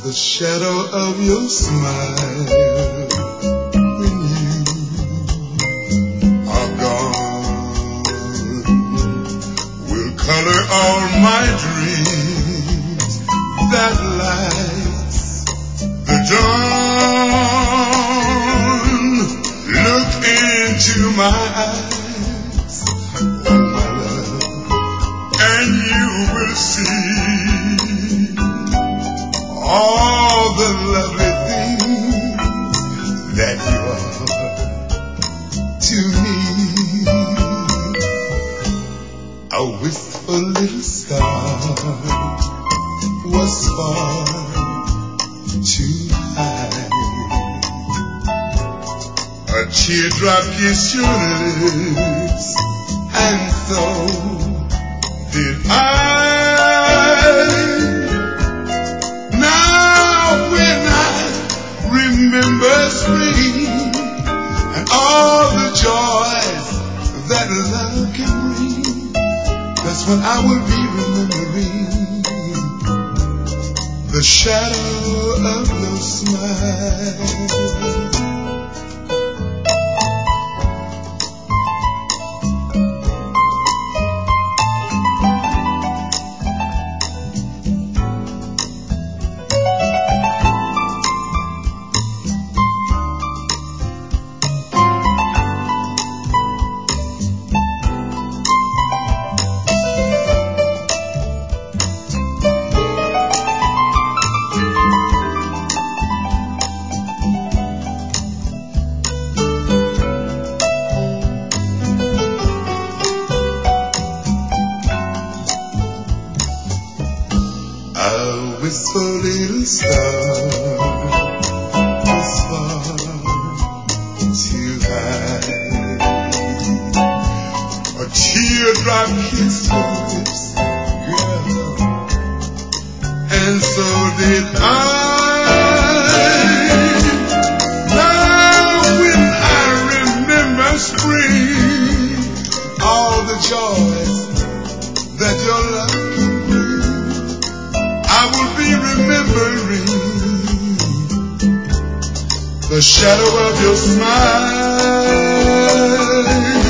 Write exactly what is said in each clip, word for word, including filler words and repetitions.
The shadow of your smile when you are gone will color all my dreams that lights the dawn. Look into my eyes, oh my love, and you will see all the lovely things that you are to me. A wistful little star was far too high. A teardrop kissed your lips, and so did I. Remember spring and all the joys that love can bring. That's when I will be remembering the shadow of your smile. Wistful little star was far too high. A teardrop kissed your lips, girl, and so did I. Now when I remember spring, all the joys that your love can bring, I will be remembering the shadow of your smile.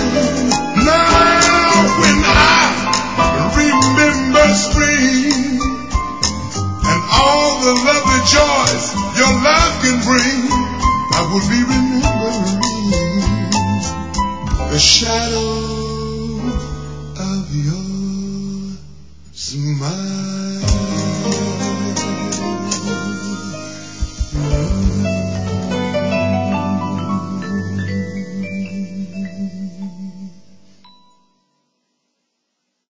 Now when I remember spring and all the lovely joys your love can bring, I will be remembering the shadow of your smile.